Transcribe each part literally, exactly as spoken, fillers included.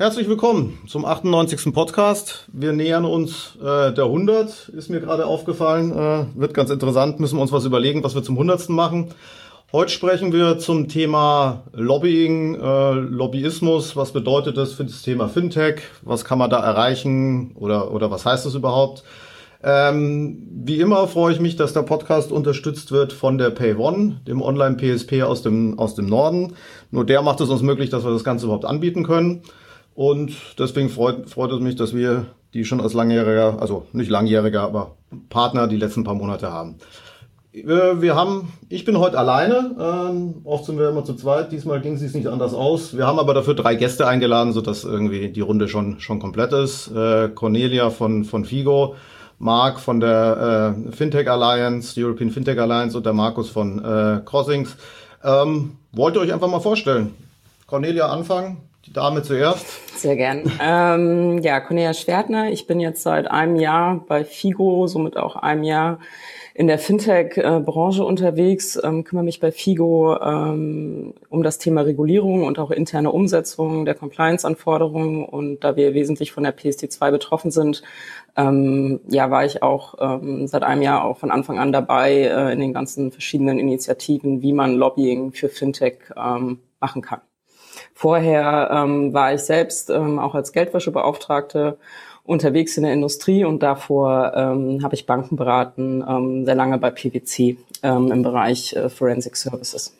Herzlich willkommen zum achtundneunzigsten Podcast. Wir nähern uns äh, der hundert, ist mir gerade aufgefallen. Äh, wird ganz interessant, müssen wir uns was überlegen, was wir zum hundertsten machen. Heute sprechen wir zum Thema Lobbying, äh, Lobbyismus. Was bedeutet das für das Thema Fintech? Was kann man da erreichen oder, oder was heißt das überhaupt? Ähm, wie immer freue ich mich, dass der Podcast unterstützt wird von der PayOne, dem Online-P S P aus dem, aus dem Norden. Nur der macht es uns möglich, dass wir das Ganze überhaupt anbieten können. Und deswegen freut, freut es mich, dass wir die schon als langjähriger, also nicht langjähriger, aber Partner die letzten paar Monate haben. Wir haben, ich bin heute alleine, ähm, oft sind wir immer zu zweit, diesmal ging es sich nicht anders aus. Wir haben aber dafür drei Gäste eingeladen, sodass irgendwie die Runde schon schon komplett ist. Äh, Cornelia von von Figo, Marc von der äh, Fintech Alliance, die European Fintech Alliance und der Markus von äh, Crossings. Ähm, wollt ihr euch einfach mal vorstellen? Cornelia anfangen, die Dame zuerst. Sehr gern. ähm, ja, Cornelia Schwertner, ich bin jetzt seit einem Jahr bei Figo, somit auch einem Jahr in der Fintech-Branche unterwegs, ähm, kümmere mich bei Figo ähm, um das Thema Regulierung und auch interne Umsetzung der Compliance-Anforderungen. Und da wir wesentlich von der P S D zwei betroffen sind, ähm, ja, war ich auch ähm, seit einem Jahr auch von Anfang an dabei äh, in den ganzen verschiedenen Initiativen, wie man Lobbying für Fintech ähm, machen kann. Vorher ähm, war ich selbst ähm, auch als Geldwäschebeauftragte unterwegs in der Industrie und davor ähm, habe ich Banken beraten, ähm, sehr lange bei P W C ähm, im Bereich äh, Forensic Services.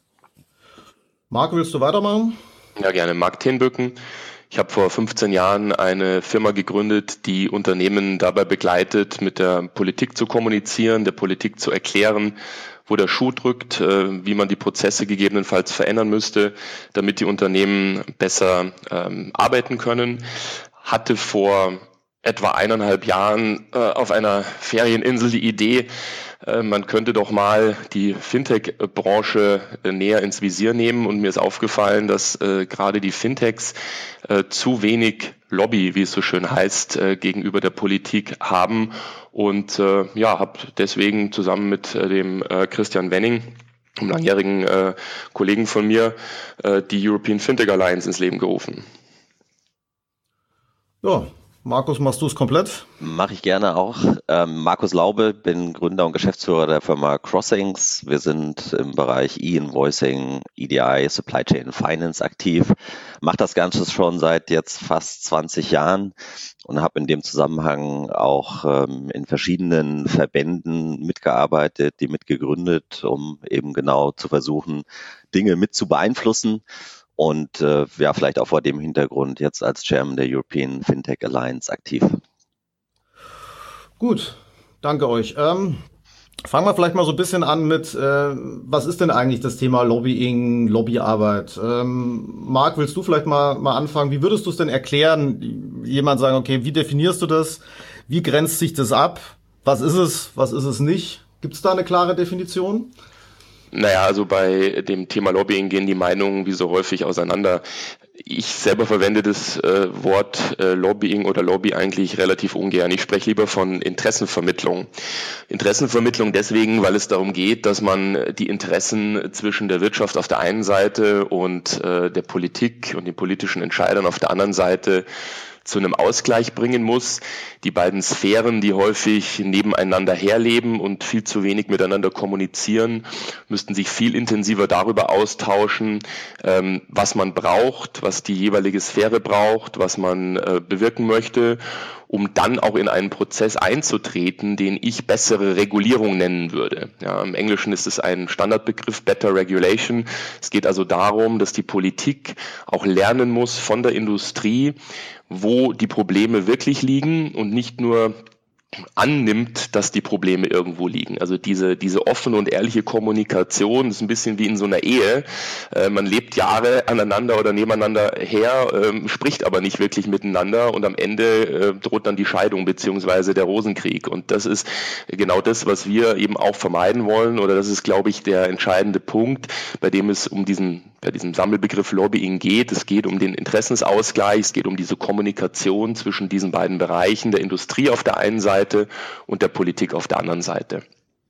Marc, willst du weitermachen? Ja, gerne. Marc Tenböcken. Ich habe vor fünfzehn Jahren eine Firma gegründet, die Unternehmen dabei begleitet, mit der Politik zu kommunizieren, der Politik zu erklären, wo der Schuh drückt, wie man die Prozesse gegebenenfalls verändern müsste, damit die Unternehmen besser ähm, arbeiten können. Hatte vor etwa eineinhalb Jahren äh, auf einer Ferieninsel die Idee, äh, man könnte doch mal die Fintech-Branche äh, näher ins Visier nehmen. Und mir ist aufgefallen, dass äh, gerade die Fintechs äh, zu wenig Lobby, wie es so schön heißt, äh, gegenüber der Politik haben. Und äh, ja, habe deswegen zusammen mit äh, dem äh, Christian Wenning, einem langjährigen äh, Kollegen von mir, äh, die European Fintech Alliance ins Leben gerufen. Ja, Markus, machst du es komplett? Mache ich gerne auch. Ähm, Markus Laube, bin Gründer und Geschäftsführer der Firma Crossings. Wir sind im Bereich E-Invoicing, E D I, Supply Chain Finance aktiv. Mache das Ganze schon seit jetzt fast zwanzig Jahren und habe in dem Zusammenhang auch ähm, in verschiedenen Verbänden mitgearbeitet, die mitgegründet, um eben genau zu versuchen, Dinge mit zu beeinflussen. Und äh, ja, vielleicht auch vor dem Hintergrund jetzt als Chairman der European Fintech Alliance aktiv. Gut, danke euch. Ähm, fangen wir vielleicht mal so ein bisschen an mit, äh, was ist denn eigentlich das Thema Lobbying, Lobbyarbeit? Ähm, Marc, willst du vielleicht mal, mal anfangen? Wie würdest du es denn erklären? Jemand sagen, okay, wie definierst du das? Wie grenzt sich das ab? Was ist es, was ist es nicht? Gibt es da eine klare Definition? Naja, also bei dem Thema Lobbying gehen die Meinungen wie so häufig auseinander. Ich selber verwende das äh, Wort äh, Lobbying oder Lobby eigentlich relativ ungern. Ich spreche lieber von Interessenvermittlung. Interessenvermittlung deswegen, weil es darum geht, dass man die Interessen zwischen der Wirtschaft auf der einen Seite und äh, der Politik und den politischen Entscheidern auf der anderen Seite zu einem Ausgleich bringen muss. Die beiden Sphären, die häufig nebeneinander herleben und viel zu wenig miteinander kommunizieren, müssten sich viel intensiver darüber austauschen, ähm, was man braucht, was die jeweilige Sphäre braucht, was man äh, bewirken möchte, um dann auch in einen Prozess einzutreten, den ich bessere Regulierung nennen würde. Ja, im Englischen ist es ein Standardbegriff, Better Regulation. Es geht also darum, dass die Politik auch lernen muss von der Industrie, wo die Probleme wirklich liegen und nicht nur annimmt, dass die Probleme irgendwo liegen. Also diese diese offene und ehrliche Kommunikation ist ein bisschen wie in so einer Ehe. Äh, man lebt Jahre aneinander oder nebeneinander her, äh, spricht aber nicht wirklich miteinander und am Ende äh, droht dann die Scheidung beziehungsweise der Rosenkrieg. Und das ist genau das, was wir eben auch vermeiden wollen, oder das ist, glaube ich, der entscheidende Punkt, bei dem es um diesen bei diesem Sammelbegriff Lobbying geht. Es geht um den Interessensausgleich, es geht um diese Kommunikation zwischen diesen beiden Bereichen, der Industrie auf der einen Seite und der Politik auf der anderen Seite.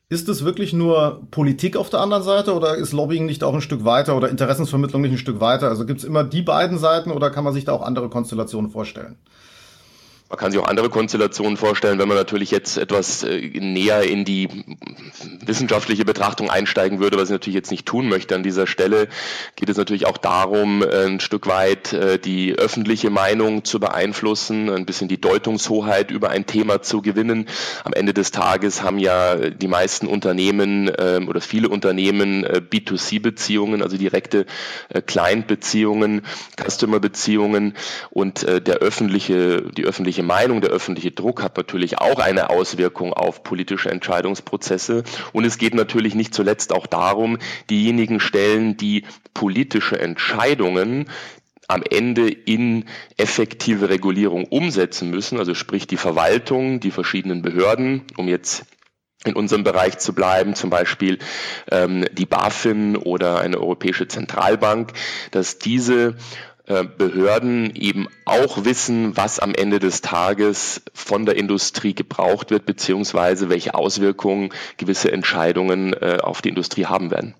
Ist es wirklich nur Politik auf der anderen Seite oder ist Lobbying nicht auch ein Stück weiter oder Interessensvermittlung nicht ein Stück weiter? Also gibt es immer die beiden Seiten oder kann man sich da auch andere Konstellationen vorstellen? Man kann sich auch andere Konstellationen vorstellen, wenn man natürlich jetzt etwas äh, näher in die wissenschaftliche Betrachtung einsteigen würde, was ich natürlich jetzt nicht tun möchte an dieser Stelle, geht es natürlich auch darum, ein Stück weit äh, die öffentliche Meinung zu beeinflussen, ein bisschen die Deutungshoheit über ein Thema zu gewinnen. Am Ende des Tages haben ja die meisten Unternehmen äh, oder viele Unternehmen äh, B zwei C Beziehungen, also direkte äh, Client-Beziehungen, Customer-Beziehungen und äh, der öffentliche, die öffentliche Meinung, der öffentliche Druck hat natürlich auch eine Auswirkung auf politische Entscheidungsprozesse. Und es geht natürlich nicht zuletzt auch darum, diejenigen Stellen, die politische Entscheidungen am Ende in effektive Regulierung umsetzen müssen, also sprich die Verwaltung, die verschiedenen Behörden, um jetzt in unserem Bereich zu bleiben, zum Beispiel ähm, die BaFin oder eine Europäische Zentralbank, dass diese Behörden eben auch wissen, was am Ende des Tages von der Industrie gebraucht wird, beziehungsweise welche Auswirkungen gewisse Entscheidungen äh, auf die Industrie haben werden.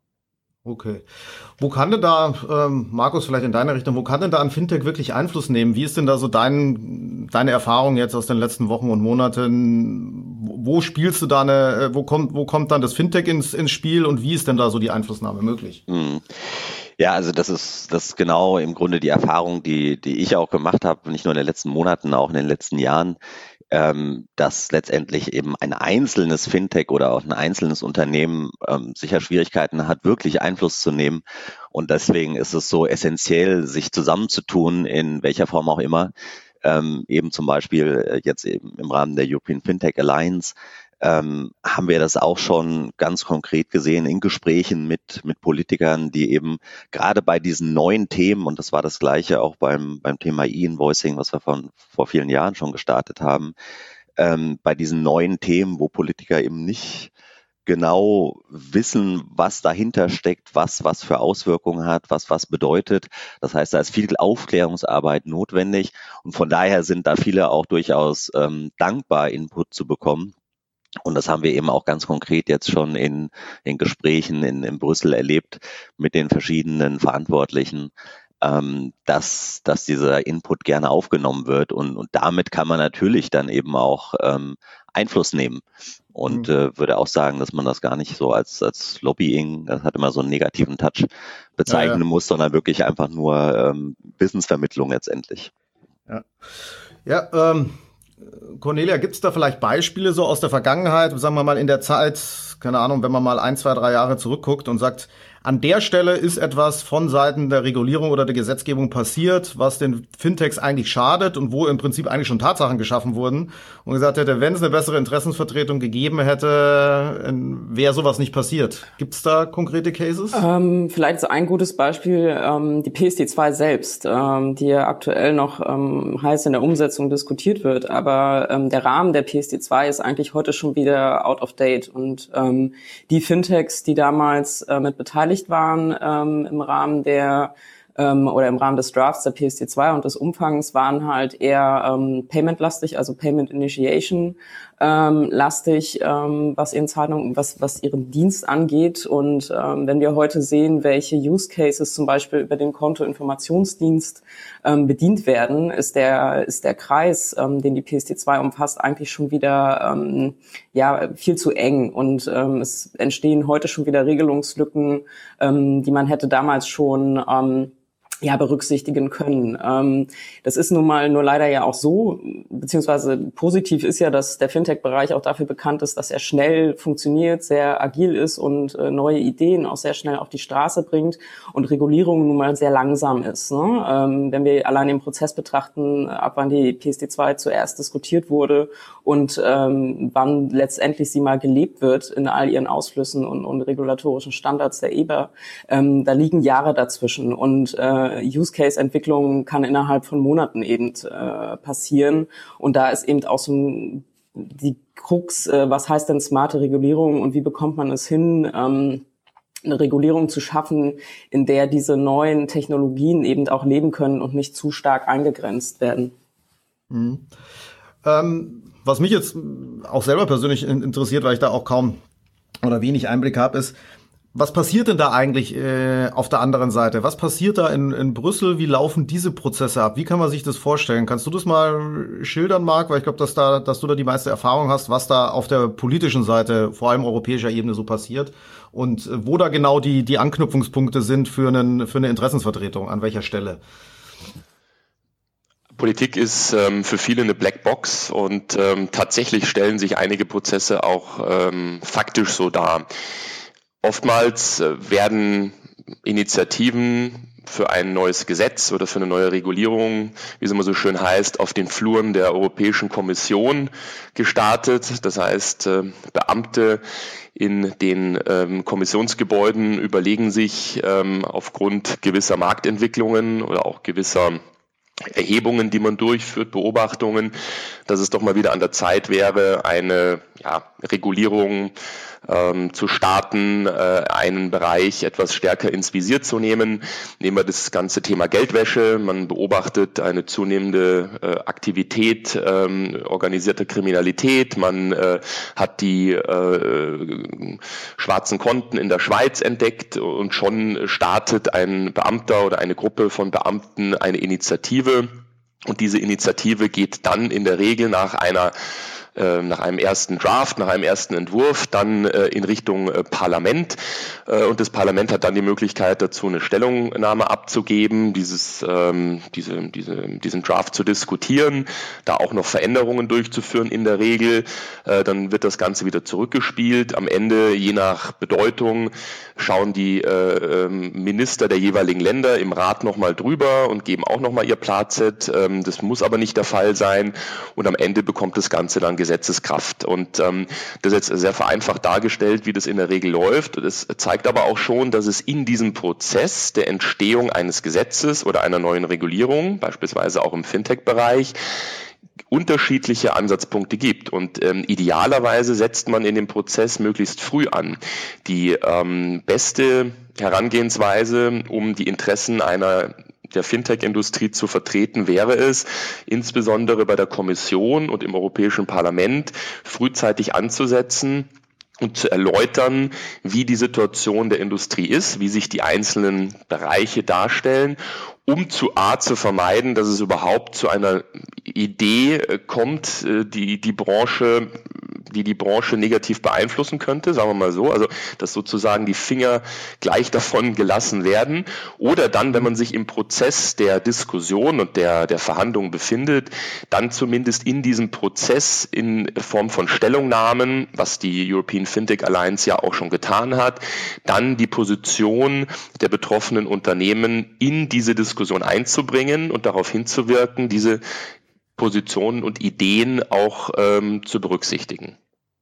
Okay. Wo kann denn da, ähm, Markus, vielleicht in deine Richtung, wo kann denn da ein Fintech wirklich Einfluss nehmen? Wie ist denn da so dein, deine Erfahrung jetzt aus den letzten Wochen und Monaten? Wo spielst du da eine, wo kommt, wo kommt dann das Fintech ins, ins Spiel und wie ist denn da so die Einflussnahme möglich? Mhm. Ja, also das ist das ist genau im Grunde die Erfahrung, die die ich auch gemacht habe, nicht nur in den letzten Monaten, auch in den letzten Jahren, ähm, dass letztendlich eben ein einzelnes Fintech oder auch ein einzelnes Unternehmen ähm, sicher Schwierigkeiten hat, wirklich Einfluss zu nehmen. Und deswegen ist es so essentiell, sich zusammenzutun, in welcher Form auch immer, ähm, eben zum Beispiel jetzt eben im Rahmen der European Fintech Alliance, Ähm, haben wir das auch schon ganz konkret gesehen in Gesprächen mit mit Politikern, die eben gerade bei diesen neuen Themen, und das war das Gleiche auch beim beim Thema E-Invoicing, was wir von vor vielen Jahren schon gestartet haben, ähm, bei diesen neuen Themen, wo Politiker eben nicht genau wissen, was dahinter steckt, was was für Auswirkungen hat, was was bedeutet. Das heißt, da ist viel Aufklärungsarbeit notwendig und von daher sind da viele auch durchaus ähm, dankbar, Input zu bekommen. Und das haben wir eben auch ganz konkret jetzt schon in, in Gesprächen in, in Brüssel erlebt mit den verschiedenen Verantwortlichen, ähm, dass, dass dieser Input gerne aufgenommen wird. Und, und damit kann man natürlich dann eben auch ähm, Einfluss nehmen. Und mhm. äh, würde auch sagen, dass man das gar nicht so als, als Lobbying, das hat immer so einen negativen Touch, bezeichnen ja, ja. muss, sondern wirklich einfach nur ähm, Businessvermittlung letztendlich. Ja, ja ähm Cornelia, gibt es da vielleicht Beispiele so aus der Vergangenheit, sagen wir mal in der Zeit, keine Ahnung, wenn man mal ein, zwei, drei Jahre zurückguckt und sagt, an der Stelle ist etwas von Seiten der Regulierung oder der Gesetzgebung passiert, was den Fintechs eigentlich schadet und wo im Prinzip eigentlich schon Tatsachen geschaffen wurden und gesagt hätte, wenn es eine bessere Interessensvertretung gegeben hätte, wäre sowas nicht passiert. Gibt es da konkrete Cases? Ähm, vielleicht so ein gutes Beispiel, ähm, die P S D zwei selbst, ähm, die ja aktuell noch ähm, heiß in der Umsetzung diskutiert wird, aber ähm, der Rahmen der P S D zwei ist eigentlich heute schon wieder out of date und ähm, die Fintechs, die damals äh, mit beteiligt waren ähm, im Rahmen der ähm, oder im Rahmen des Drafts der P S D zwei und des Umfangs waren halt eher ähm, Payment-lastig, also Payment Initiation ähm, lastig, ähm, was ihren Zahlungen, was was ihren Dienst angeht. Und ähm, wenn wir heute sehen, welche Use Cases zum Beispiel über den Kontoinformationsdienst ähm, bedient werden, ist der ist der Kreis, ähm, den die P S D zwei umfasst, eigentlich schon wieder ähm, ja viel zu eng. Und ähm, es entstehen heute schon wieder Regelungslücken, ähm, die man hätte damals schon ähm, ja berücksichtigen können. Ähm, das ist nun mal nur leider ja auch so, beziehungsweise positiv ist ja, dass der Fintech-Bereich auch dafür bekannt ist, dass er schnell funktioniert, sehr agil ist und äh, neue Ideen auch sehr schnell auf die Straße bringt und Regulierung nun mal sehr langsam ist. Ne? Ähm, wenn wir allein den Prozess betrachten, ab wann die P S D zwei zuerst diskutiert wurde und ähm, wann letztendlich sie mal gelebt wird in all ihren Ausflüssen und, und regulatorischen Standards der E B A, ähm, da liegen Jahre dazwischen und äh, Use-Case-Entwicklung kann innerhalb von Monaten eben äh, passieren. Und da ist eben auch so ein, die Krux, äh, was heißt denn smarte Regulierung und wie bekommt man es hin, ähm, eine Regulierung zu schaffen, in der diese neuen Technologien eben auch leben können und nicht zu stark eingegrenzt werden. Mhm. Ähm, was mich jetzt auch selber persönlich interessiert, weil ich da auch kaum oder wenig Einblick habe, ist, was passiert denn da eigentlich äh, auf der anderen Seite? Was passiert da in, in Brüssel? Wie laufen diese Prozesse ab? Wie kann man sich das vorstellen? Kannst du das mal schildern, Marc? Weil ich glaube, dass da, dass du da die meiste Erfahrung hast, was da auf der politischen Seite, vor allem europäischer Ebene, so passiert und äh, wo da genau die die Anknüpfungspunkte sind für einen für eine Interessensvertretung, an welcher Stelle? Politik ist ähm, für viele eine Blackbox und ähm, tatsächlich stellen sich einige Prozesse auch ähm, faktisch so dar. Oftmals äh, werden Initiativen für ein neues Gesetz oder für eine neue Regulierung, wie es immer so schön heißt, auf den Fluren der Europäischen Kommission gestartet. Das heißt, äh, Beamte in den ähm, Kommissionsgebäuden überlegen sich ähm, aufgrund gewisser Marktentwicklungen oder auch gewisser Erhebungen, die man durchführt, Beobachtungen, dass es doch mal wieder an der Zeit wäre, eine ja, Regulierung ähm, zu starten, äh, einen Bereich etwas stärker ins Visier zu nehmen. Nehmen wir das ganze Thema Geldwäsche. Man beobachtet eine zunehmende äh, Aktivität ähm, organisierter Kriminalität. Man äh, hat die äh, schwarzen Konten in der Schweiz entdeckt und schon startet ein Beamter oder eine Gruppe von Beamten eine Initiative. Und diese Initiative geht dann in der Regel nach einer nach einem ersten Draft, nach einem ersten Entwurf, dann äh, in Richtung äh, Parlament. Äh, und das Parlament hat dann die Möglichkeit dazu, eine Stellungnahme abzugeben, dieses, ähm, diese, diese, diesen Draft zu diskutieren, da auch noch Veränderungen durchzuführen in der Regel. Äh, dann wird das Ganze wieder zurückgespielt. Am Ende, je nach Bedeutung, schauen die äh, Minister der jeweiligen Länder im Rat nochmal drüber und geben auch nochmal ihr Plazet. Ähm, das muss aber nicht der Fall sein. Und am Ende bekommt das Ganze dann Gesetzeskraft. Und ähm, das ist jetzt sehr vereinfacht dargestellt, wie das in der Regel läuft. Das zeigt aber auch schon, dass es in diesem Prozess der Entstehung eines Gesetzes oder einer neuen Regulierung, beispielsweise auch im Fintech-Bereich, unterschiedliche Ansatzpunkte gibt. Und ähm, idealerweise setzt man in dem Prozess möglichst früh an. Die ähm, beste Herangehensweise, um die Interessen einer der Fintech-Industrie zu vertreten, wäre es, insbesondere bei der Kommission und im Europäischen Parlament frühzeitig anzusetzen und zu erläutern, wie die Situation der Industrie ist, wie sich die einzelnen Bereiche darstellen, um zu A zu vermeiden, dass es überhaupt zu einer Idee kommt, die die Branche die die Branche negativ beeinflussen könnte, sagen wir mal so, also dass sozusagen die Finger gleich davon gelassen werden, oder dann, wenn man sich im Prozess der Diskussion und der der Verhandlungen befindet, dann zumindest in diesem Prozess in Form von Stellungnahmen, was die European Fintech Alliance ja auch schon getan hat, dann die Position der betroffenen Unternehmen in diese Diskussion einzubringen und darauf hinzuwirken, diese Positionen und Ideen auch ähm, zu berücksichtigen.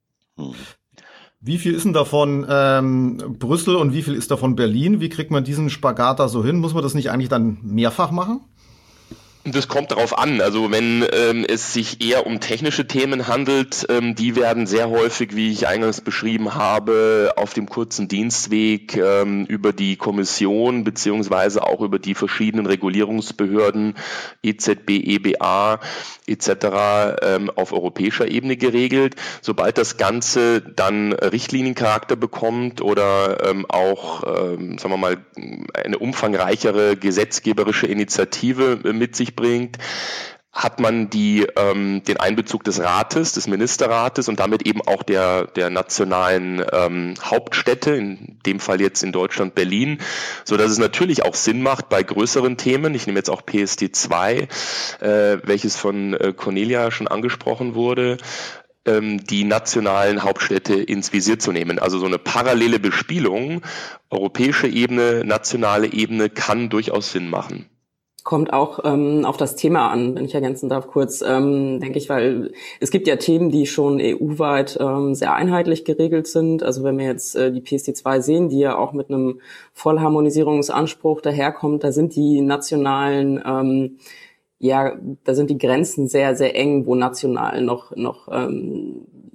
Wie viel ist denn davon ähm, Brüssel und wie viel ist davon Berlin? Wie kriegt man diesen Spagat da so hin? Muss man das nicht eigentlich dann mehrfach machen? Das kommt darauf an. Also wenn ähm, es sich eher um technische Themen handelt, ähm, die werden sehr häufig, wie ich eingangs beschrieben habe, auf dem kurzen Dienstweg ähm, über die Kommission beziehungsweise auch über die verschiedenen Regulierungsbehörden, E Z B, E B A et cetera ähm, auf europäischer Ebene geregelt. Sobald das Ganze dann Richtliniencharakter bekommt oder ähm, auch, ähm, sagen wir mal, eine umfangreichere gesetzgeberische Initiative äh, mit sich bringt, hat man die, ähm, den Einbezug des Rates, des Ministerrates und damit eben auch der, der nationalen ähm, Hauptstädte, in dem Fall jetzt in Deutschland Berlin, so dass es natürlich auch Sinn macht bei größeren Themen. Ich nehme jetzt auch P S D zwei, äh, welches von äh, Cornelia schon angesprochen wurde, ähm, die nationalen Hauptstädte ins Visier zu nehmen. Also so eine parallele Bespielung, europäische Ebene, nationale Ebene, kann durchaus Sinn machen. Kommt auch ähm, auf das Thema an, wenn ich ergänzen darf kurz, ähm, denke ich, weil es gibt ja Themen, die schon E U-weit ähm, sehr einheitlich geregelt sind. Also wenn wir jetzt äh, die P S D zwei sehen, die ja auch mit einem Vollharmonisierungsanspruch daherkommt, da sind die nationalen, ähm, ja, da sind die Grenzen sehr, sehr eng, wo national noch noch ähm,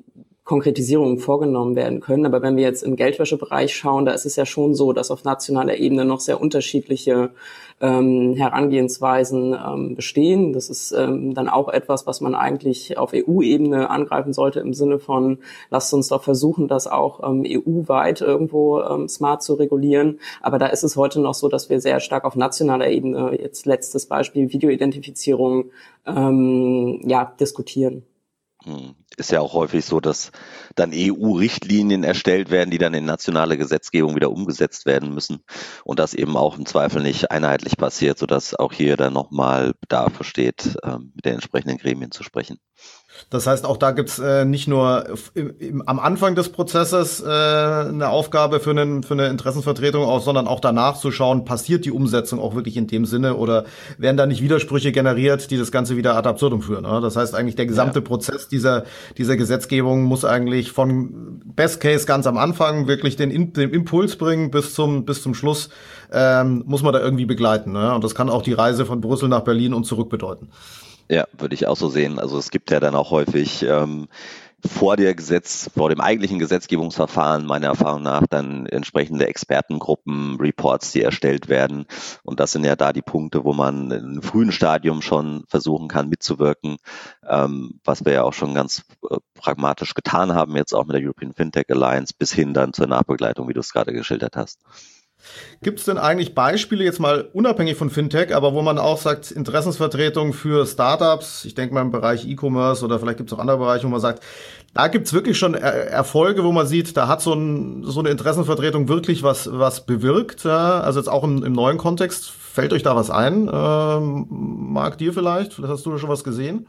Konkretisierungen vorgenommen werden können. Aber wenn wir jetzt im Geldwäschebereich schauen, da ist es ja schon so, dass auf nationaler Ebene noch sehr unterschiedliche ähm, Herangehensweisen ähm, bestehen. Das ist ähm, dann auch etwas, was man eigentlich auf E U-Ebene angreifen sollte im Sinne von, lasst uns doch versuchen, das auch ähm, E U-weit irgendwo ähm, smart zu regulieren. Aber da ist es heute noch so, dass wir sehr stark auf nationaler Ebene, jetzt letztes Beispiel Videoidentifizierung, ähm, ja, diskutieren. Ist ja auch häufig so, dass dann E U-Richtlinien erstellt werden, die dann in nationale Gesetzgebung wieder umgesetzt werden müssen und das eben auch im Zweifel nicht einheitlich passiert, sodass auch hier dann nochmal Bedarf besteht, mit den entsprechenden Gremien zu sprechen. Das heißt, auch da gibt's äh, nicht nur im, im, am Anfang des Prozesses äh, eine Aufgabe für, einen, für eine Interessensvertretung, auch, sondern auch danach zu schauen, passiert die Umsetzung auch wirklich in dem Sinne oder werden da nicht Widersprüche generiert, die das Ganze wieder ad absurdum führen. Ne? Das heißt eigentlich, der gesamte ja. Prozess dieser, dieser Gesetzgebung muss eigentlich von Best Case ganz am Anfang wirklich den, den Impuls bringen bis zum, bis zum Schluss, ähm, muss man da irgendwie begleiten. Ne? Und das kann auch die Reise von Brüssel nach Berlin und zurück bedeuten. Ja, würde ich auch so sehen. Also es gibt ja dann auch häufig ähm, vor der Gesetz, vor dem eigentlichen Gesetzgebungsverfahren meiner Erfahrung nach dann entsprechende Expertengruppen, Reports, die erstellt werden. Und das sind ja da die Punkte, wo man in einem frühen Stadium schon versuchen kann mitzuwirken, ähm, was wir ja auch schon ganz äh, pragmatisch getan haben, jetzt auch mit der European Fintech Alliance, bis hin dann zur Nachbegleitung, wie du es gerade geschildert hast. Gibt es denn eigentlich Beispiele, jetzt mal unabhängig von Fintech, aber wo man auch sagt, Interessensvertretung für Startups, ich denke mal im Bereich E-Commerce oder vielleicht gibt es auch andere Bereiche, wo man sagt, da gibt es wirklich schon er- Erfolge, wo man sieht, da hat so, ein, so eine Interessenvertretung wirklich was, was bewirkt, ja? Also jetzt auch im, im neuen Kontext. Fällt euch da was ein? Ähm, Marc, dir vielleicht? Vielleicht hast du da schon was gesehen?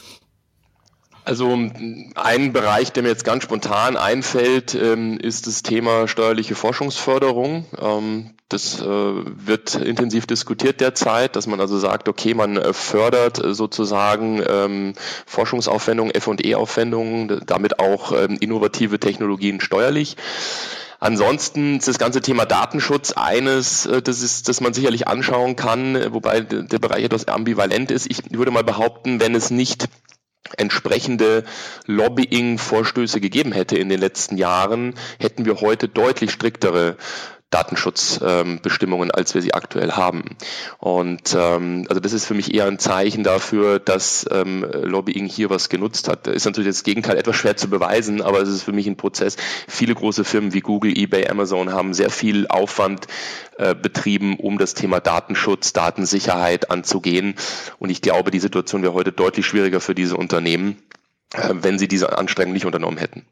Also ein Bereich, der mir jetzt ganz spontan einfällt, ist das Thema steuerliche Forschungsförderung. Das wird intensiv diskutiert derzeit, dass man also sagt, okay, man fördert sozusagen Forschungsaufwendungen, F und E-Aufwendungen, damit auch innovative Technologien steuerlich. Ansonsten ist das ganze Thema Datenschutz eines, das ist, das man sicherlich anschauen kann, wobei der Bereich etwas ambivalent ist. Ich würde mal behaupten, wenn es nicht entsprechende Lobbying-Vorstöße gegeben hätte in den letzten Jahren, hätten wir heute deutlich striktere Datenschutzbestimmungen, ähm, als wir sie aktuell haben. Und ähm, also das ist für mich eher ein Zeichen dafür, dass ähm, Lobbying hier was genutzt hat. Ist natürlich das Gegenteil etwas schwer zu beweisen, aber es ist für mich ein Prozess. Viele große Firmen wie Google, eBay, Amazon haben sehr viel Aufwand äh, betrieben, um das Thema Datenschutz, Datensicherheit anzugehen. Und ich glaube, die Situation wäre heute deutlich schwieriger für diese Unternehmen, äh, wenn sie diese Anstrengungen nicht unternommen hätten.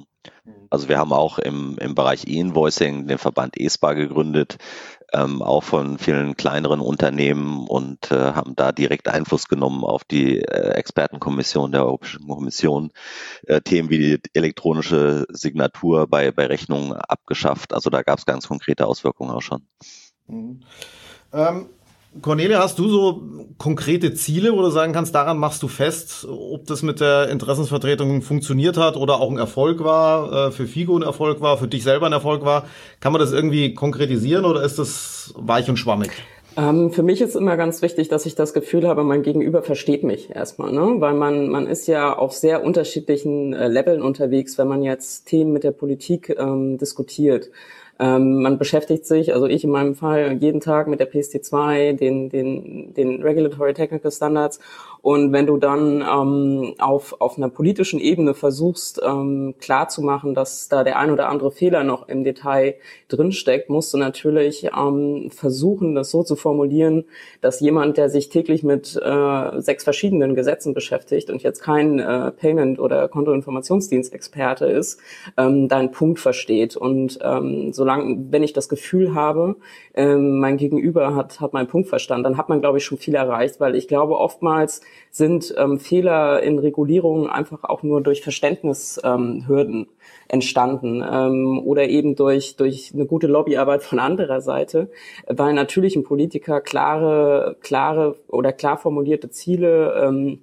Also wir haben auch im, im Bereich E-Invoicing den Verband E S P A gegründet, ähm, auch von vielen kleineren Unternehmen und äh, haben da direkt Einfluss genommen auf die äh, Expertenkommission der Europäischen Kommission, äh, Themen wie die elektronische Signatur bei, bei Rechnungen abgeschafft. Also da gab es ganz konkrete Auswirkungen auch schon. Mhm. Ähm Cornelia, hast du so konkrete Ziele, wo du sagen kannst, daran machst du fest, ob das mit der Interessensvertretung funktioniert hat oder auch ein Erfolg war, für FIGO ein Erfolg war, für dich selber ein Erfolg war? Kann man das irgendwie konkretisieren oder ist das weich und schwammig? Ähm, für mich ist immer ganz wichtig, dass ich das Gefühl habe, mein Gegenüber versteht mich erstmal, ne? Weil man man ist ja auf sehr unterschiedlichen äh, Leveln unterwegs, wenn man jetzt Themen mit der Politik ähm, diskutiert. Ähm, man beschäftigt sich, also ich in meinem Fall, jeden Tag mit der P S T zwei, den den den Regulatory Technical Standards. Und wenn du dann ähm, auf auf einer politischen Ebene versuchst ähm, klarzumachen, dass da der ein oder andere Fehler noch im Detail drinsteckt, musst du natürlich ähm, versuchen, das so zu formulieren, dass jemand, der sich täglich mit äh, sechs verschiedenen Gesetzen beschäftigt und jetzt kein äh, Payment- oder Kontoinformationsdienstexperte ist, ähm, deinen Punkt versteht. Und ähm, solange, wenn ich das Gefühl habe, ähm, mein Gegenüber hat hat meinen Punkt verstanden, dann hat man, glaube ich, schon viel erreicht, weil ich glaube, oftmals sind ähm, Fehler in Regulierungen einfach auch nur durch Verständnishürden ähm, entstanden ähm, oder eben durch durch eine gute Lobbyarbeit von anderer Seite, weil natürlich ein Politiker klare klare oder klar formulierte Ziele ähm,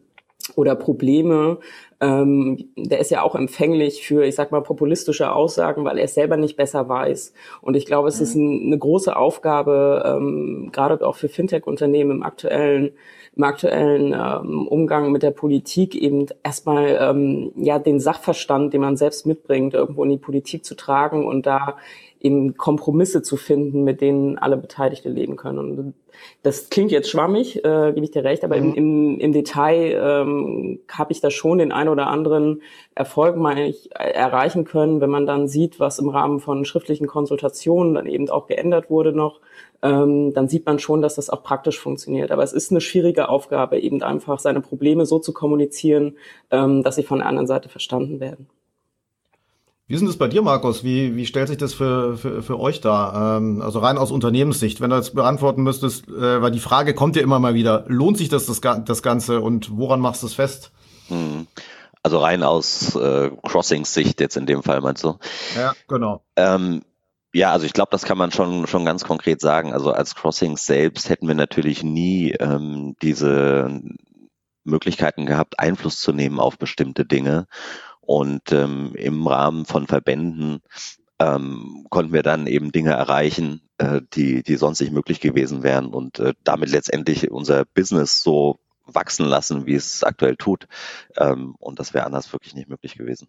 oder Probleme, ähm, der ist ja auch empfänglich für, ich sag mal, populistische Aussagen, weil er es selber nicht besser weiß. Und ich glaube, es ist ein, eine große Aufgabe, ähm, gerade auch für Fintech-Unternehmen im aktuellen im aktuellen ähm, Umgang mit der Politik eben erstmal ähm, ja den Sachverstand, den man selbst mitbringt, irgendwo in die Politik zu tragen und da eben Kompromisse zu finden, mit denen alle Beteiligte leben können. Und das klingt jetzt schwammig, äh, gebe ich dir recht, aber mhm. im, im, im Detail ähm, habe ich da schon den ein oder anderen Erfolg mal erreichen können, wenn man dann sieht, was im Rahmen von schriftlichen Konsultationen dann eben auch geändert wurde noch. Ähm, dann sieht man schon, dass das auch praktisch funktioniert. Aber es ist eine schwierige Aufgabe, eben einfach seine Probleme so zu kommunizieren, ähm, dass sie von der anderen Seite verstanden werden. Wie ist denn das bei dir, Markus? Wie, wie stellt sich das für, für, für euch dar? Ähm, also rein aus Unternehmenssicht, wenn du jetzt beantworten müsstest, äh, weil die Frage kommt ja immer mal wieder, lohnt sich das, das, das Ganze und woran machst du es fest? Also rein aus äh, Crossings-Sicht jetzt in dem Fall, meinst du? Ja, genau. Ähm, Ja, also ich glaube, das kann man schon schon ganz konkret sagen. Also als Crossings selbst hätten wir natürlich nie ähm, diese Möglichkeiten gehabt, Einfluss zu nehmen auf bestimmte Dinge. Und ähm, im Rahmen von Verbänden ähm, konnten wir dann eben Dinge erreichen, äh, die die sonst nicht möglich gewesen wären und äh, damit letztendlich unser Business so wachsen lassen, wie es aktuell tut. Ähm, und das wäre anders wirklich nicht möglich gewesen.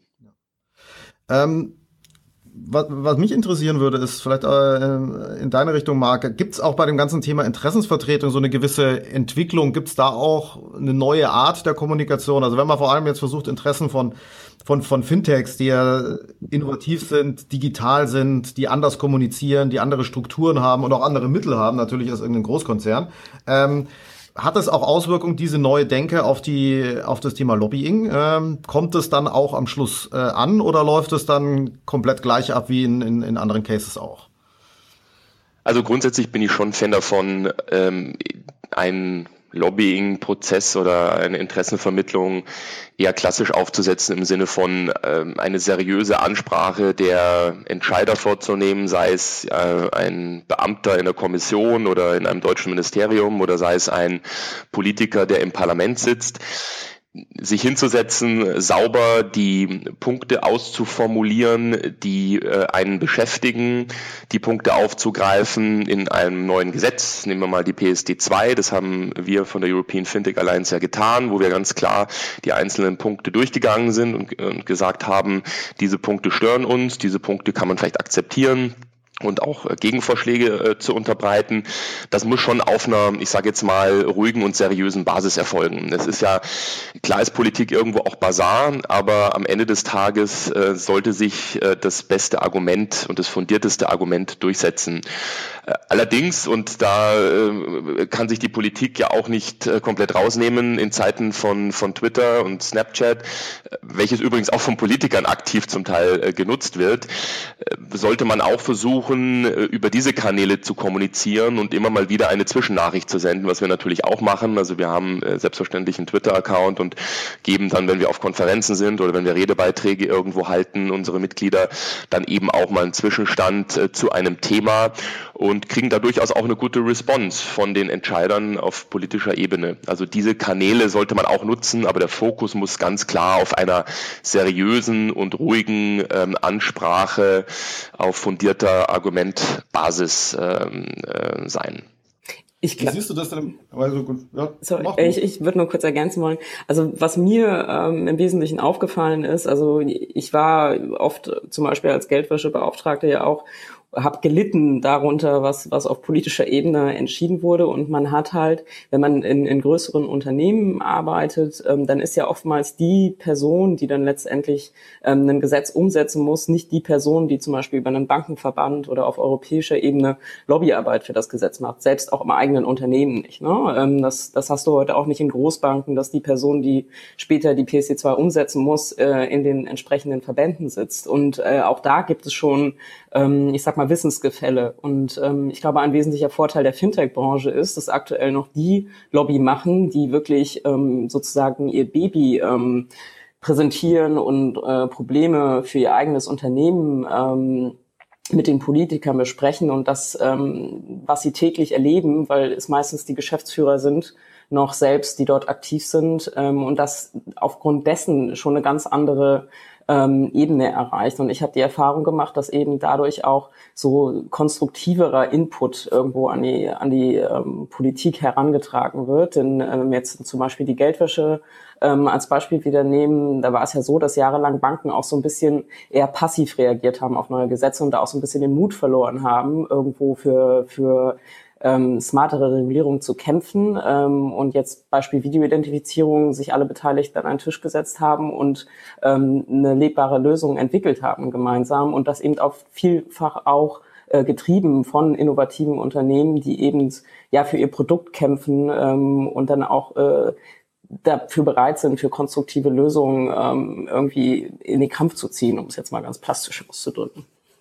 Ja. Ähm Was, was mich interessieren würde, ist vielleicht äh, in deine Richtung, Marc, gibt es auch bei dem ganzen Thema Interessensvertretung so eine gewisse Entwicklung? Gibt es da auch eine neue Art der Kommunikation? Also wenn man vor allem jetzt versucht, Interessen von von von Fintechs, die ja innovativ sind, digital sind, die anders kommunizieren, die andere Strukturen haben und auch andere Mittel haben, natürlich als irgendein Großkonzern, ähm, hat es auch Auswirkungen, diese neue Denke auf die auf das Thema Lobbying? Ähm, kommt es dann auch am Schluss äh, an oder läuft es dann komplett gleich ab wie in, in, in anderen Cases auch? Also grundsätzlich bin ich schon Fan davon, ähm, einen Lobbying-Prozess oder eine Interessenvermittlung eher klassisch aufzusetzen im Sinne von ähm, eine seriöse Ansprache der Entscheider vorzunehmen, sei es äh, ein Beamter in der Kommission oder in einem deutschen Ministerium oder sei es ein Politiker, der im Parlament sitzt, sich hinzusetzen, sauber die Punkte auszuformulieren, die äh, einen beschäftigen, die Punkte aufzugreifen in einem neuen Gesetz. Nehmen wir mal die P S D zwei, das haben wir von der European Fintech Alliance ja getan, wo wir ganz klar die einzelnen Punkte durchgegangen sind und, und gesagt haben, diese Punkte stören uns, diese Punkte kann man vielleicht akzeptieren. Und auch Gegenvorschläge äh, zu unterbreiten, das muss schon auf einer, ich sage jetzt mal, ruhigen und seriösen Basis erfolgen. Es ist ja, klar ist Politik irgendwo auch Basar, aber am Ende des Tages äh, sollte sich äh, das beste Argument und das fundierteste Argument durchsetzen. Äh, allerdings, und da äh, kann sich die Politik ja auch nicht äh, komplett rausnehmen in Zeiten von, von Twitter und Snapchat, äh, welches übrigens auch von Politikern aktiv zum Teil äh, genutzt wird, äh, sollte man auch versuchen, über diese Kanäle zu kommunizieren und immer mal wieder eine Zwischennachricht zu senden, was wir natürlich auch machen. Also wir haben äh, selbstverständlich einen Twitter-Account und geben dann, wenn wir auf Konferenzen sind oder wenn wir Redebeiträge irgendwo halten, unsere Mitglieder dann eben auch mal einen Zwischenstand äh, zu einem Thema und kriegen da durchaus auch eine gute Response von den Entscheidern auf politischer Ebene. Also diese Kanäle sollte man auch nutzen, aber der Fokus muss ganz klar auf einer seriösen und ruhigen ähm, Ansprache auf fundierter Argumentbasis ähm, äh, sein. Ich glaub, Wie siehst du das denn? Also gut, ja, so, ich ich würde nur kurz ergänzen wollen. Also was mir ähm, im Wesentlichen aufgefallen ist, also ich war oft zum Beispiel als Geldwäschebeauftragte ja auch, habe gelitten darunter, was was auf politischer Ebene entschieden wurde. Und man hat halt, wenn man in, in größeren Unternehmen arbeitet, ähm, dann ist ja oftmals die Person, die dann letztendlich ähm, ein Gesetz umsetzen muss, nicht die Person, die zum Beispiel über einen Bankenverband oder auf europäischer Ebene Lobbyarbeit für das Gesetz macht, selbst auch im eigenen Unternehmen nicht. Ne? Ähm, das, das hast du heute auch nicht in Großbanken, dass die Person, die später die P S D zwei umsetzen muss, äh, in den entsprechenden Verbänden sitzt. Und äh, auch da gibt es schon, ähm, ich sag mal, Wissensgefälle. Und ähm, ich glaube, ein wesentlicher Vorteil der Fintech-Branche ist, dass aktuell noch die Lobby machen, die wirklich ähm, sozusagen ihr Baby ähm, präsentieren und äh, Probleme für ihr eigenes Unternehmen ähm, mit den Politikern besprechen und das, ähm, was sie täglich erleben, weil es meistens die Geschäftsführer sind, noch selbst, die dort aktiv sind, ähm, und das aufgrund dessen schon eine ganz andere ähm, Ebene erreicht. Und ich habe die Erfahrung gemacht, dass eben dadurch auch so konstruktiverer Input irgendwo an die an die ähm, Politik herangetragen wird. Denn äh, wenn wir jetzt zum Beispiel die Geldwäsche ähm, als Beispiel wieder nehmen, da war es ja so, dass jahrelang Banken auch so ein bisschen eher passiv reagiert haben auf neue Gesetze und da auch so ein bisschen den Mut verloren haben, irgendwo für für ähm, smartere Regulierung zu kämpfen, ähm, und jetzt Beispiel Videoidentifizierung sich alle Beteiligten an einen Tisch gesetzt haben und ähm, eine lebbare Lösung entwickelt haben gemeinsam und das eben auch vielfach auch äh, getrieben von innovativen Unternehmen, die eben ja für ihr Produkt kämpfen ähm, und dann auch äh, dafür bereit sind, für konstruktive Lösungen ähm, irgendwie in den Kampf zu ziehen, um es jetzt mal ganz plastisch auszudrücken.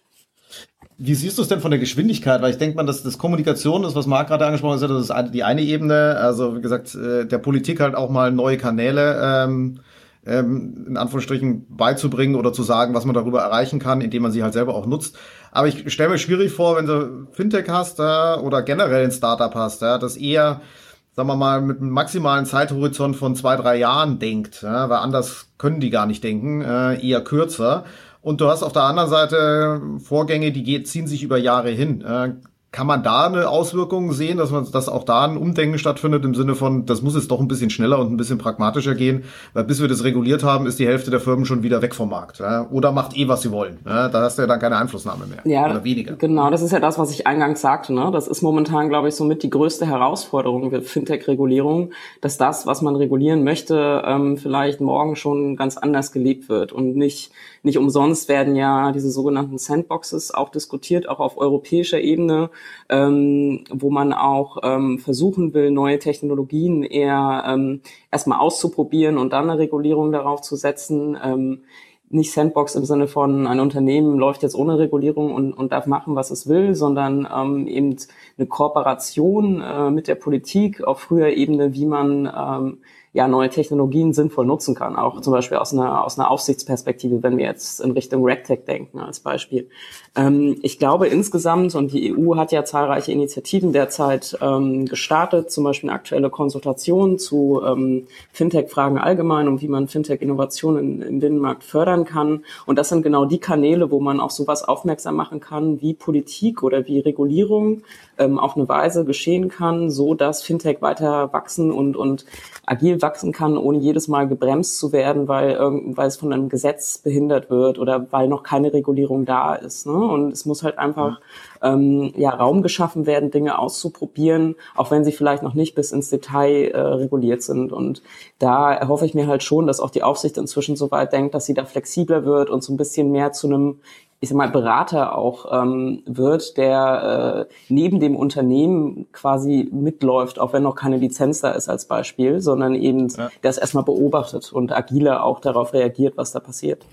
Wie siehst du es denn von der Geschwindigkeit? Weil ich denke mal, dass das Kommunikation ist, was Marc gerade angesprochen hat, das ist die eine Ebene. Also wie gesagt, der Politik halt auch mal neue Kanäle ähm, ähm, in Anführungsstrichen beizubringen oder zu sagen, was man darüber erreichen kann, indem man sie halt selber auch nutzt. Aber ich stelle mir schwierig vor, wenn du Fintech hast äh, oder generell ein Startup hast, ja, das eher, sagen wir mal, mit einem maximalen Zeithorizont von zwei, drei Jahren denkt, ja, weil anders können die gar nicht denken, äh, eher kürzer. Und du hast auf der anderen Seite Vorgänge, die ziehen sich über Jahre hin. Kann man da eine Auswirkung sehen, dass man, dass auch da ein Umdenken stattfindet im Sinne von, das muss jetzt doch ein bisschen schneller und ein bisschen pragmatischer gehen, weil bis wir das reguliert haben, ist die Hälfte der Firmen schon wieder weg vom Markt, ja? Oder macht eh, was sie wollen. Ja? Da hast du ja dann keine Einflussnahme mehr, ja, oder weniger. Genau, das ist ja das, was ich eingangs sagte. Ne? Das ist momentan, glaube ich, somit die größte Herausforderung für Fintech-Regulierung, dass das, was man regulieren möchte, ähm, vielleicht morgen schon ganz anders gelebt wird. Und nicht nicht umsonst werden ja diese sogenannten Sandboxes auch diskutiert, auch auf europäischer Ebene, Ähm, wo man auch ähm, versuchen will, neue Technologien eher ähm, erstmal auszuprobieren und dann eine Regulierung darauf zu setzen. Ähm, nicht Sandbox im Sinne von, ein Unternehmen läuft jetzt ohne Regulierung und, und darf machen, was es will, sondern ähm, eben eine Kooperation äh, mit der Politik auf früher Ebene, wie man ähm, ja neue Technologien sinnvoll nutzen kann, auch zum Beispiel aus einer aus einer Aufsichtsperspektive, wenn wir jetzt in Richtung RegTech denken als Beispiel. Ähm, ich glaube insgesamt, und die E U hat ja zahlreiche Initiativen derzeit ähm, gestartet, zum Beispiel eine aktuelle Konsultation zu ähm, Fintech-Fragen allgemein und wie man Fintech-Innovationen im Binnenmarkt fördern kann. Und das sind genau die Kanäle, wo man auf sowas aufmerksam machen kann, wie Politik oder wie Regulierung ähm, auf eine Weise geschehen kann, so dass Fintech weiter wachsen und und agil wachsen kann, ohne jedes Mal gebremst zu werden, weil, weil es von einem Gesetz behindert wird oder weil noch keine Regulierung da ist. Ne? Und es muss halt einfach ähm, ja Raum geschaffen werden, Dinge auszuprobieren, auch wenn sie vielleicht noch nicht bis ins Detail äh, reguliert sind. Und da erhoffe ich mir halt schon, dass auch die Aufsicht inzwischen so weit denkt, dass sie da flexibler wird und so ein bisschen mehr zu einem, ich sag mal, Berater auch ähm, wird, der äh, neben dem Unternehmen quasi mitläuft, auch wenn noch keine Lizenz da ist als Beispiel, sondern eben ja. das erstmal beobachtet und agiler auch darauf reagiert, was da passiert.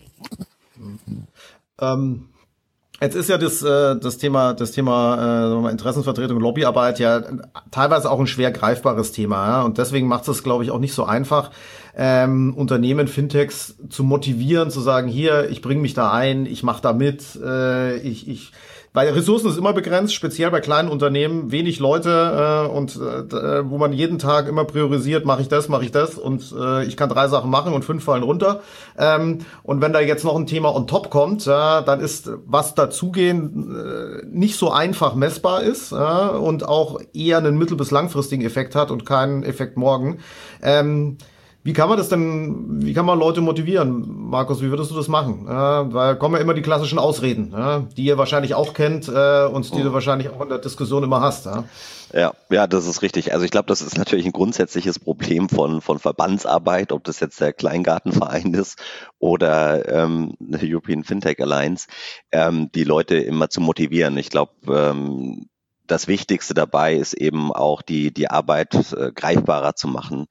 Mhm. Ähm, jetzt ist ja das, äh, das Thema, das Thema äh, sagen wir mal, Interessenvertretung, Lobbyarbeit ja teilweise auch ein schwer greifbares Thema, ja? Und deswegen macht es, glaube ich, auch nicht so einfach, ähm, Unternehmen, Fintechs zu motivieren, zu sagen, hier, ich bringe mich da ein, ich mache da mit, äh, ich, ich, weil Ressourcen ist immer begrenzt, speziell bei kleinen Unternehmen, wenig Leute äh, und äh, wo man jeden Tag immer priorisiert, mache ich das, mache ich das und äh, ich kann drei Sachen machen und fünf fallen runter. Ähm, und wenn da jetzt noch ein Thema on top kommt, ja, dann ist was dazugehen äh, nicht so einfach messbar ist ja, und auch eher einen mittel- bis langfristigen Effekt hat und keinen Effekt morgen. Ähm, Wie kann man das denn, wie kann man Leute motivieren? Markus, wie würdest du das machen? Äh, weil kommen ja immer die klassischen Ausreden, äh, die ihr wahrscheinlich auch kennt äh, und die oh. du wahrscheinlich auch in der Diskussion immer hast. Ja, ja, ja, das ist richtig. Also ich glaube, das ist natürlich ein grundsätzliches Problem von von Verbandsarbeit, ob das jetzt der Kleingartenverein ist oder ähm, eine European Fintech Alliance, ähm, die Leute immer zu motivieren. Ich glaube, ähm, das Wichtigste dabei ist eben auch die die Arbeit äh, greifbarer zu machen,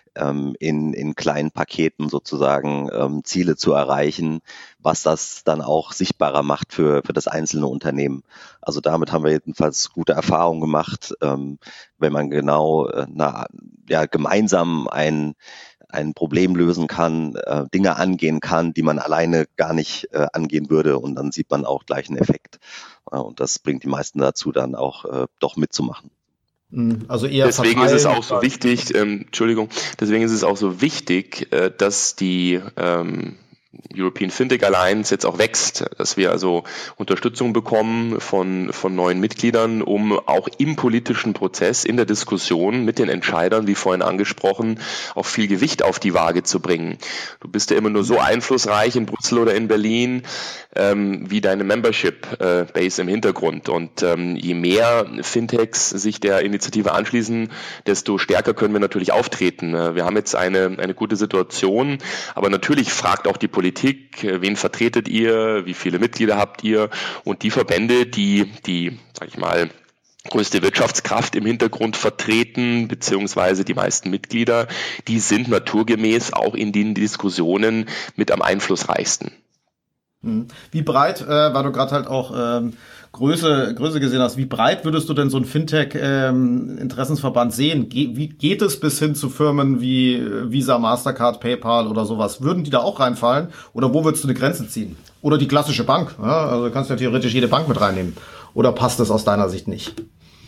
in, in kleinen Paketen sozusagen ähm, Ziele zu erreichen, was das dann auch sichtbarer macht für, für das einzelne Unternehmen. Also damit haben wir jedenfalls gute Erfahrungen gemacht, ähm, wenn man genau äh, na, ja, gemeinsam ein, ein Problem lösen kann, äh, Dinge angehen kann, die man alleine gar nicht äh, angehen würde, und dann sieht man auch gleich einen Effekt. Äh, und das bringt die meisten dazu, dann auch äh, doch mitzumachen. Also eher deswegen ist es auch so wichtig, ähm, Entschuldigung, deswegen ist es auch so wichtig, äh, dass die ähm, European Fintech Alliance jetzt auch wächst, dass wir also Unterstützung bekommen von, von neuen Mitgliedern, um auch im politischen Prozess, in der Diskussion mit den Entscheidern, wie vorhin angesprochen, auch viel Gewicht auf die Waage zu bringen. Du bist ja immer nur so einflussreich in Brüssel oder in Berlin, ähm, wie deine Membership-Base im Hintergrund. Und ähm, je mehr Fintechs sich der Initiative anschließen, desto stärker können wir natürlich auftreten. Wir haben jetzt eine, eine gute Situation, aber natürlich fragt auch die Politik, Politik, wen vertretet ihr, wie viele Mitglieder habt ihr, und die Verbände, die die, sag ich mal, größte Wirtschaftskraft im Hintergrund vertreten, beziehungsweise die meisten Mitglieder, die sind naturgemäß auch in den Diskussionen mit am einflussreichsten. Wie breit, äh, weil du gerade halt auch ähm, Größe, Größe gesehen hast, wie breit würdest du denn so einen Fintech-Interessensverband ähm, sehen? Ge- wie geht es bis hin zu Firmen wie Visa, Mastercard, PayPal oder sowas? Würden die da auch reinfallen? Oder wo würdest du eine Grenze ziehen? Oder die klassische Bank? Ja? Also kannst du ja theoretisch jede Bank mit reinnehmen. Oder passt das aus deiner Sicht nicht?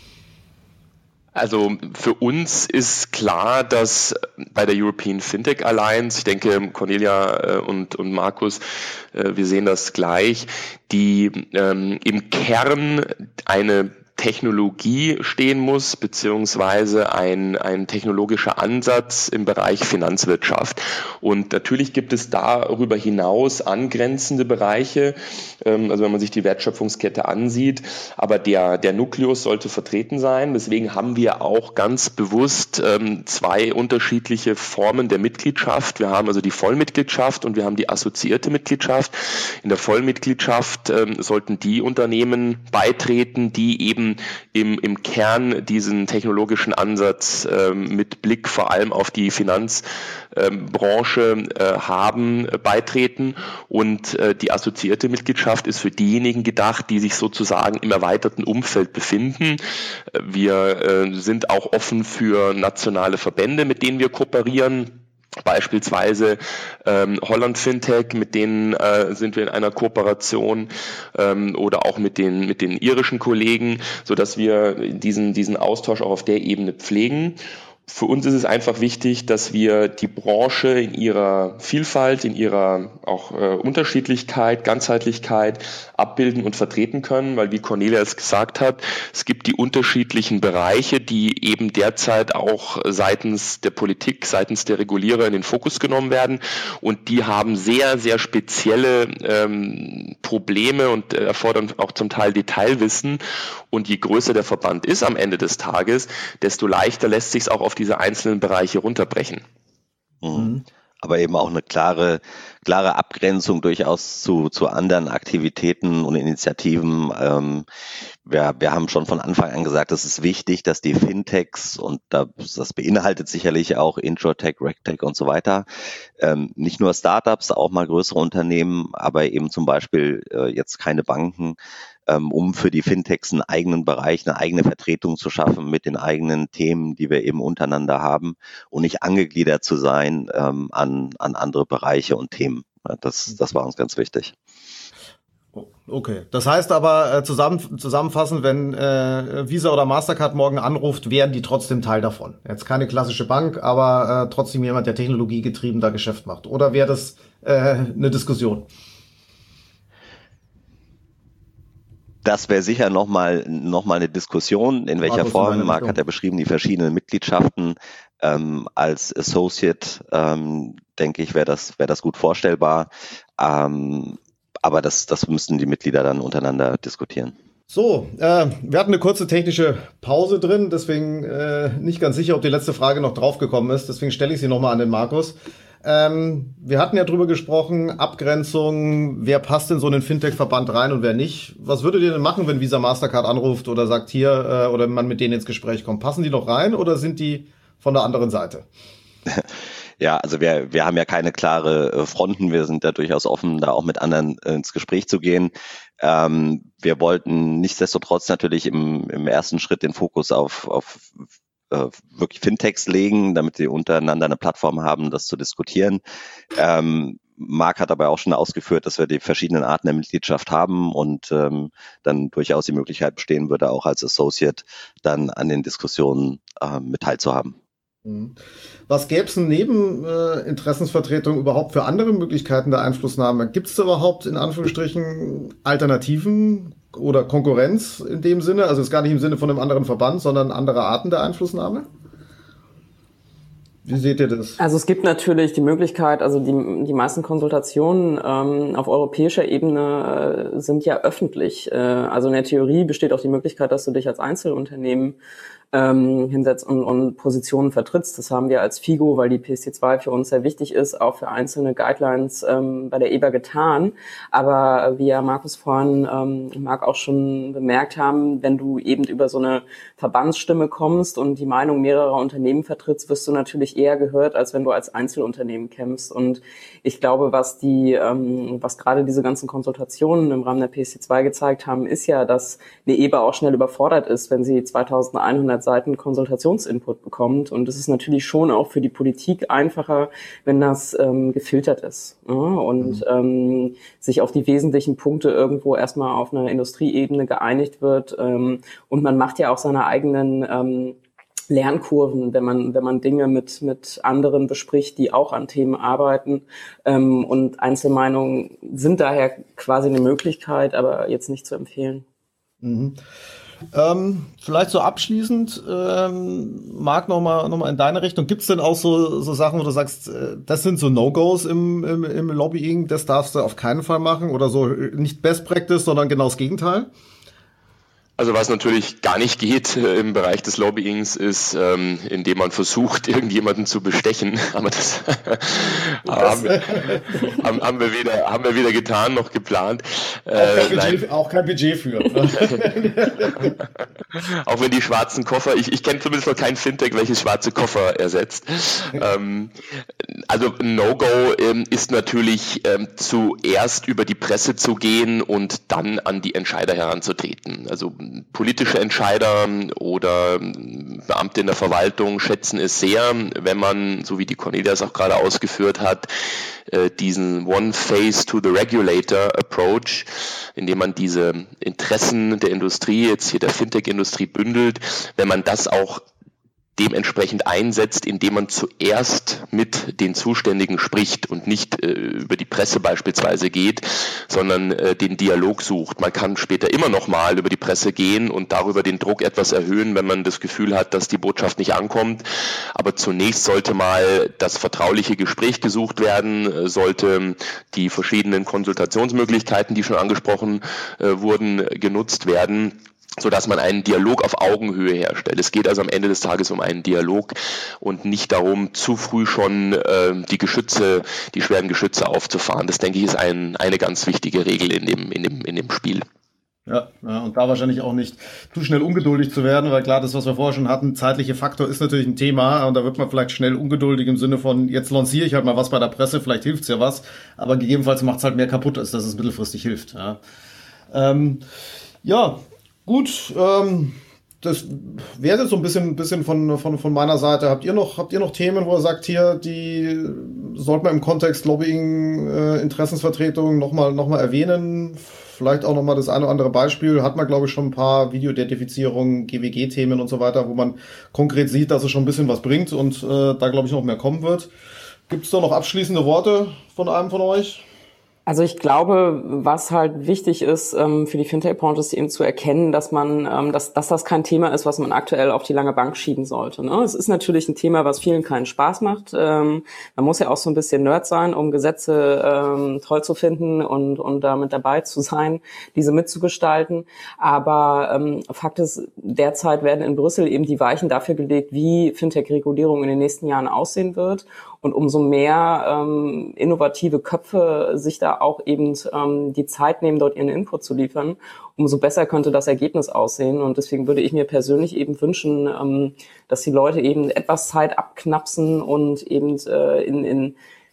Also für uns ist klar, dass bei der European Fintech Alliance, ich denke Cornelia und, und Markus, wir sehen das gleich, die ähm, im Kern eine Technologie stehen muss, beziehungsweise ein, ein technologischer Ansatz im Bereich Finanzwirtschaft. Und natürlich gibt es darüber hinaus angrenzende Bereiche, ähm, also wenn man sich die Wertschöpfungskette ansieht, aber der, der Nukleus sollte vertreten sein. Deswegen haben wir auch ganz bewusst ähm, zwei unterschiedliche Formen der Mitgliedschaft. Wir haben also die Vollmitgliedschaft und wir haben die assoziierte Mitgliedschaft. In der Vollmitgliedschaft ähm, sollten die Unternehmen beitreten, die eben im, im Kern diesen technologischen Ansatz äh, mit Blick vor allem auf die Finanzbranche äh, haben, äh, beitreten. Und äh, die assoziierte Mitgliedschaft ist für diejenigen gedacht, die sich sozusagen im erweiterten Umfeld befinden. Wir äh, sind auch offen für nationale Verbände, mit denen wir kooperieren. Beispielsweise ähm, Holland Fintech, mit denen äh, sind wir in einer Kooperation, ähm, oder auch mit den mit den irischen Kollegen, so dass wir diesen diesen Austausch auch auf der Ebene pflegen. Für uns ist es einfach wichtig, dass wir die Branche in ihrer Vielfalt, in ihrer auch äh, Unterschiedlichkeit, Ganzheitlichkeit abbilden und vertreten können, weil wie Cornelia es gesagt hat, es gibt die unterschiedlichen Bereiche, die eben derzeit auch seitens der Politik, seitens der Regulierer in den Fokus genommen werden, und die haben sehr, sehr spezielle ähm, Probleme und äh, erfordern auch zum Teil Detailwissen, und je größer der Verband ist am Ende des Tages, desto leichter lässt sich es auch auf diese einzelnen Bereiche runterbrechen. Mhm. Aber eben auch eine klare, klare Abgrenzung durchaus zu, zu anderen Aktivitäten und Initiativen. Ähm, wir, wir haben schon von Anfang an gesagt, es ist wichtig, dass die Fintechs, und das, das beinhaltet sicherlich auch Introtech, Regtech und so weiter, ähm, nicht nur Startups, auch mal größere Unternehmen, aber eben zum Beispiel äh, jetzt keine Banken, um für die Fintechs einen eigenen Bereich, eine eigene Vertretung zu schaffen mit den eigenen Themen, die wir eben untereinander haben, und nicht angegliedert zu sein ähm, an, an andere Bereiche und Themen. Das, das war uns ganz wichtig. Okay, das heißt aber äh, zusammen, zusammenfassend, wenn äh, Visa oder Mastercard morgen anruft, wären die trotzdem Teil davon. Jetzt keine klassische Bank, aber äh, trotzdem jemand, der technologiegetrieben da Geschäft macht. Oder wäre das äh, eine Diskussion? Das wäre sicher nochmal noch mal eine Diskussion, in welcher also Form. Marc hat ja beschrieben, die verschiedenen Mitgliedschaften. Ähm, als Associate, ähm, denke ich, wäre das, wär das gut vorstellbar. Ähm, aber das, das müssten die Mitglieder dann untereinander diskutieren. So, äh, wir hatten eine kurze technische Pause drin, deswegen äh, nicht ganz sicher, ob die letzte Frage noch draufgekommen ist. Deswegen stelle ich sie nochmal an den Markus. Ähm, wir hatten ja drüber gesprochen, Abgrenzung, wer passt in so einen Fintech-Verband rein und wer nicht. Was würdet ihr denn machen, wenn Visa Mastercard anruft oder sagt hier, äh, oder man mit denen ins Gespräch kommt? Passen die noch rein oder sind die von der anderen Seite? Ja, also wir, wir haben ja keine klare Fronten. Wir sind da durchaus offen, da auch mit anderen ins Gespräch zu gehen. Ähm, wir wollten nichtsdestotrotz natürlich im, im ersten Schritt den Fokus auf, auf äh, wirklich Fintechs legen, damit sie untereinander eine Plattform haben, das zu diskutieren. Ähm, Marc hat aber auch schon ausgeführt, dass wir die verschiedenen Arten der Mitgliedschaft haben und ähm, dann durchaus die Möglichkeit bestehen würde, auch als Associate dann an den Diskussionen äh, mit teilzuhaben. Was gäbe es denn neben äh, Interessensvertretung überhaupt für andere Möglichkeiten der Einflussnahme? Gibt es da überhaupt in Anführungsstrichen Alternativen oder Konkurrenz in dem Sinne? Also ist gar nicht im Sinne von einem anderen Verband, sondern andere Arten der Einflussnahme? Wie seht ihr das? Also es gibt natürlich die Möglichkeit, also die, die meisten Konsultationen ähm, auf europäischer Ebene äh, sind ja öffentlich. Äh, also in der Theorie besteht auch die Möglichkeit, dass du dich als Einzelunternehmen ähm, hinsetzt und, und Positionen vertrittst. Das haben wir als FIGO, weil die P S C zwei für uns sehr wichtig ist, auch für einzelne Guidelines ähm, bei der E B A getan. Aber wie ja Markus vorhin ähm, und Marc auch schon bemerkt haben, wenn du eben über so eine Verbandsstimme kommst und die Meinung mehrerer Unternehmen vertrittst, wirst du natürlich eher gehört, als wenn du als Einzelunternehmen kämpfst. Und ich glaube, was die, ähm, was gerade diese ganzen Konsultationen im Rahmen der P S C zwei gezeigt haben, ist ja, dass eine E B A auch schnell überfordert ist, wenn sie zweitausendeinhundert Seiten Konsultationsinput bekommt. Und es ist natürlich schon auch für die Politik einfacher, wenn das ähm, gefiltert ist, ja? Und mhm. ähm, sich auf die wesentlichen Punkte irgendwo erstmal auf einer Industrieebene geeinigt wird. Ähm, und man macht ja auch seine eigenen ähm, Lernkurven, wenn man wenn man Dinge mit mit anderen bespricht, die auch an Themen arbeiten. Ähm, und Einzelmeinungen sind daher quasi eine Möglichkeit, aber jetzt nicht zu empfehlen. Mhm. Ähm, vielleicht so abschließend, ähm, Marc, nochmal noch mal in deine Richtung. Gibt es denn auch so, so Sachen, wo du sagst, äh, das sind so No-Gos im, im, im Lobbying, das darfst du auf keinen Fall machen? Oder so nicht Best Practice, sondern genau das Gegenteil? Also was natürlich gar nicht geht äh, im Bereich des Lobbyings ist, ähm, indem man versucht, irgendjemanden zu bestechen. Aber das haben, wir, haben, haben wir weder haben wir weder getan noch geplant. Auch kein, äh, Budget, auch kein Budget für. Auch wenn die schwarzen Koffer, ich, ich kenne zumindest noch kein Fintech, welches schwarze Koffer ersetzt. ähm, also No-Go ähm, ist natürlich ähm, zuerst über die Presse zu gehen und dann an die Entscheider heranzutreten. Also politische Entscheider oder Beamte in der Verwaltung schätzen es sehr, wenn man, so wie die Cornelia es auch gerade ausgeführt hat, diesen One Face to the Regulator Approach, indem man diese Interessen der Industrie, jetzt hier der Fintech-Industrie bündelt, wenn man das auch dementsprechend einsetzt, indem man zuerst mit den Zuständigen spricht und nicht äh, über die Presse beispielsweise geht, sondern äh, den Dialog sucht. Man kann später immer noch mal über die Presse gehen und darüber den Druck etwas erhöhen, wenn man das Gefühl hat, dass die Botschaft nicht ankommt. Aber zunächst sollte mal das vertrauliche Gespräch gesucht werden, sollte die verschiedenen Konsultationsmöglichkeiten, die schon angesprochen äh, wurden, genutzt werden, so dass man einen Dialog auf Augenhöhe herstellt. Es geht also am Ende des Tages um einen Dialog und nicht darum, zu früh schon äh, die Geschütze, die schweren Geschütze aufzufahren. Das, denke ich, ist ein, eine ganz wichtige Regel in dem, in dem, in dem Spiel. Ja, ja, und da wahrscheinlich auch nicht zu schnell ungeduldig zu werden, weil klar, das, was wir vorher schon hatten, zeitliche Faktor ist natürlich ein Thema und da wird man vielleicht schnell ungeduldig im Sinne von, jetzt lanciere ich halt mal was bei der Presse, vielleicht hilft's ja was, aber gegebenenfalls macht's halt mehr kaputt, als dass es mittelfristig hilft. Ja, ähm, ja. Gut, ähm, das wäre so ein bisschen, bisschen von, von, von meiner Seite. Habt ihr noch, habt ihr noch Themen, wo ihr sagt, hier, die sollte man im Kontext Lobbying, äh, Interessensvertretung nochmal, noch mal erwähnen? Vielleicht auch nochmal das eine oder andere Beispiel. Hat man, glaube ich, schon ein paar Videoidentifizierungen, G W G-Themen und so weiter, wo man konkret sieht, dass es schon ein bisschen was bringt und äh, da, glaube ich, noch mehr kommen wird. Gibt es da noch abschließende Worte von einem von euch? Also ich glaube, was halt wichtig ist ähm, für die Fintech-Branche, ist eben zu erkennen, dass man, ähm, dass, dass das kein Thema ist, was man aktuell auf die lange Bank schieben sollte. Ne? Es ist natürlich ein Thema, was vielen keinen Spaß macht. Ähm, man muss ja auch so ein bisschen Nerd sein, um Gesetze ähm, toll zu finden und und damit dabei zu sein, diese mitzugestalten. Aber ähm, Fakt ist, derzeit werden in Brüssel eben die Weichen dafür gelegt, wie Fintech-Regulierung in den nächsten Jahren aussehen wird. Und umso mehr ähm, innovative Köpfe sich da auch eben ähm, die Zeit nehmen, dort ihren Input zu liefern, umso besser könnte das Ergebnis aussehen. Und deswegen würde ich mir persönlich eben wünschen, ähm, dass die Leute eben etwas Zeit abknapsen und eben äh, in, in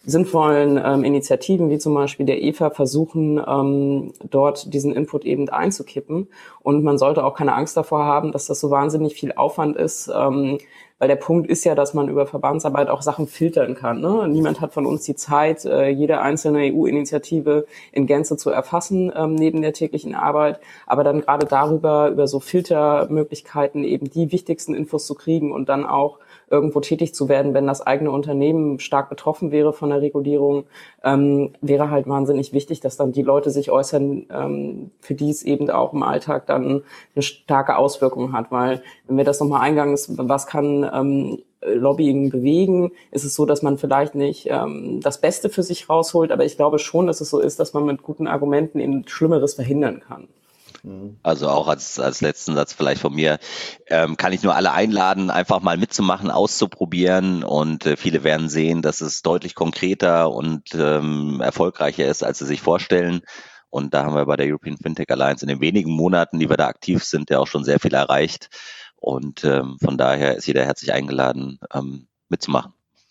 sinnvollen ähm, Initiativen, wie zum Beispiel der E F A, versuchen, ähm, dort diesen Input eben einzukippen. Und man sollte auch keine Angst davor haben, dass das so wahnsinnig viel Aufwand ist, ähm, weil der Punkt ist ja, dass man über Verbandsarbeit auch Sachen filtern kann. Ne? Niemand hat von uns die Zeit, äh, jede einzelne E U-Initiative in Gänze zu erfassen, ähm, neben der täglichen Arbeit. Aber dann gerade darüber, über so Filtermöglichkeiten eben die wichtigsten Infos zu kriegen und dann auch irgendwo tätig zu werden, wenn das eigene Unternehmen stark betroffen wäre von der Regulierung, ähm, wäre halt wahnsinnig wichtig, dass dann die Leute sich äußern, ähm, für die es eben auch im Alltag dann eine starke Auswirkung hat. Weil, wenn wir das nochmal eingangs, was kann ähm, Lobbying bewegen, ist es so, dass man vielleicht nicht ähm, das Beste für sich rausholt, aber ich glaube schon, dass es so ist, dass man mit guten Argumenten eben Schlimmeres verhindern kann. Also auch als, als letzten Satz vielleicht von mir, ähm, kann ich nur alle einladen, einfach mal mitzumachen, auszuprobieren, und äh, viele werden sehen, dass es deutlich konkreter und ähm, erfolgreicher ist, als sie sich vorstellen. Und da haben wir bei der European Fintech Alliance in den wenigen Monaten, die wir da aktiv sind, ja auch schon sehr viel erreicht. Und ähm, von daher ist jeder herzlich eingeladen, ähm, mitzumachen.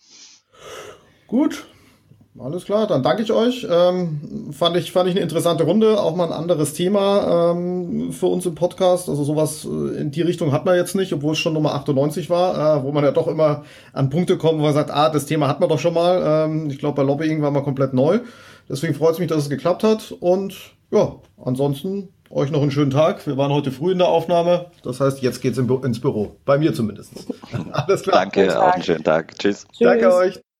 Gut. Alles klar, dann danke ich euch. Ähm, fand ich fand ich eine interessante Runde, auch mal ein anderes Thema ähm, für uns im Podcast. Also sowas in die Richtung hat man jetzt nicht, obwohl es schon Nummer achtundneunzig war, äh, wo man ja doch immer an Punkte kommt, wo man sagt, ah, das Thema hat man doch schon mal. Ähm, ich glaube, bei Lobbying war man komplett neu. Deswegen freut es mich, dass es geklappt hat. Und ja, ansonsten euch noch einen schönen Tag. Wir waren heute früh in der Aufnahme. Das heißt, jetzt geht's ins Büro. Bei mir zumindest. Alles klar. Danke, auch einen schönen Tag. Tschüss. Tschüss. Danke euch.